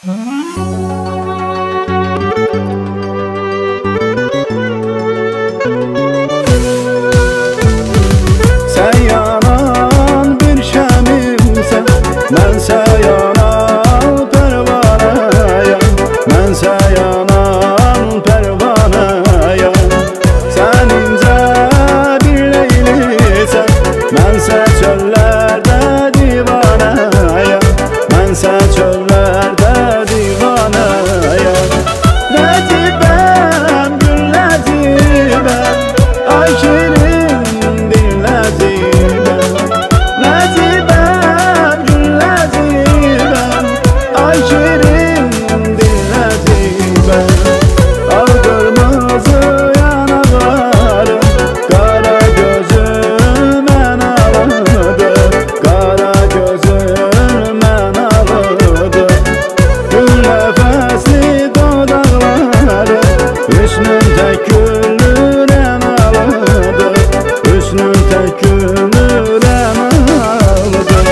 Sen yanan bir şemimsen, mənsə yanan pervaneyəm. Mənsə yanan pervaneyəm. Sen incə bir leylisən, mənsə çöllərdə divanəyəm. Mənsə çöllərdə divanəyəm. Ləcibəm, gül ləcibəm, ay şirin dil ləcibəm. Ləcibəm, gül ləcibəm, ay şirin dil ləcibəm. Al qırmızı yanaqlarım, qara gözüm mən ağlıdır. Qara gözüm mən ağlıdır. Gül nəfəsli dodaqlarım, hüsnün təküllür əməlıdır. Hüsnün təküllür əməlıdır.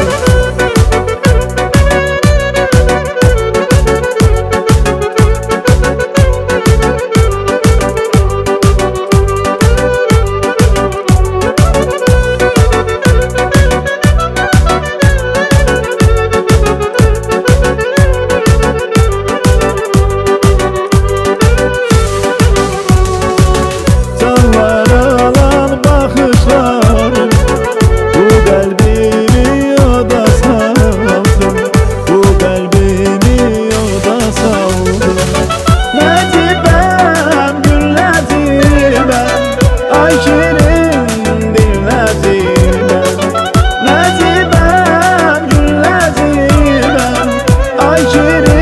Canlarılan baxışlarım, bu qəlbimi yoda saldım. Bu qəlbimi yoda saldım. Ləcibəm, gül ləcibəm, ay şirin dil ləcibəm. Ləcibəm, gül ləcibəm, ay şirin